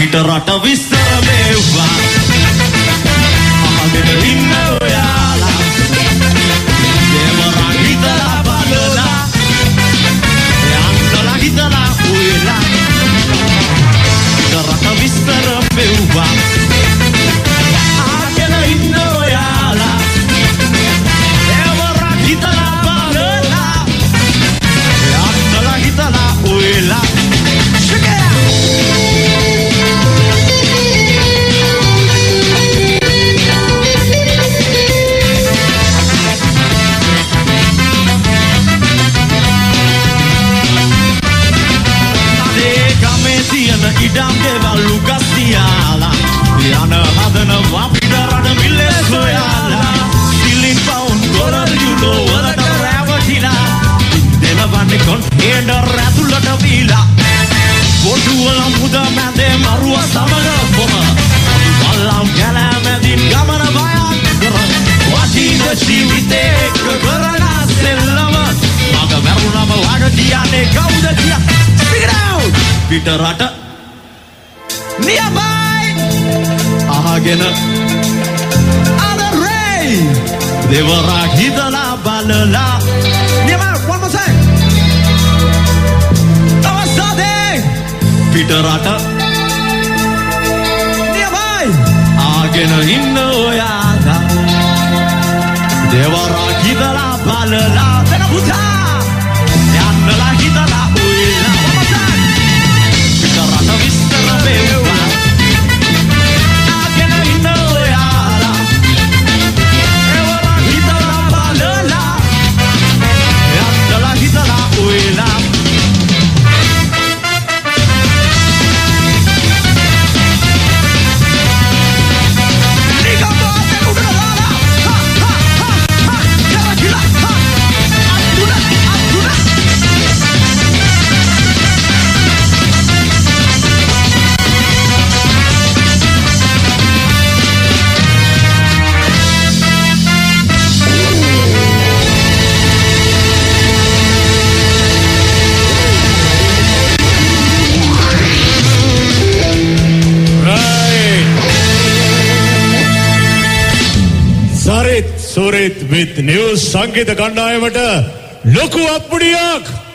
පිට රට විස්තර මේවා අහගෙන ඉන්න ඔයාලා දේවරා හිතලා බලලා යන්නලා හිතලා ඔයලා පිට රට විස්තර මේවා අහගෙන ඉන්න ඔයාලා දේවරා හිතලා බලලා යන්නලා හිතලා ඔයලා ඉඩම් දේවල් ලුගස් තියාලා යන හදනවා පිට රට මිල්ලේ සොයාලා සිලින් පවුන් ඩොලර් යුරෝ වලට රැවටිලා දෙලවන්නේ කොන්ටේනර් ඇතුළට වීලා පොඩු වල මුද මැදේ මරුව සමග බොම බල්ලම් කැලෑමැදින් ගමන බයන් කර වටින ජීවිතේ කරන සෙල්ලම මග වැරුණම වඩ කියන්නේ කවුද කියා පිට රට nearby අහගෙන අදරේ දෙවරා හිතලා බලලා nearby one more time තවසදේ පිට රට nearby අහගෙන ඉන්න ඔයාලා දෙවරා හිතලා බලලා දෙන පුතා යන්නලා හිතලා ඔයලා one more time පිට රට විස්තර වේවා සුරිත් with news සංගීත කණ්ඩායමට ලොකු අප්පුඩියක්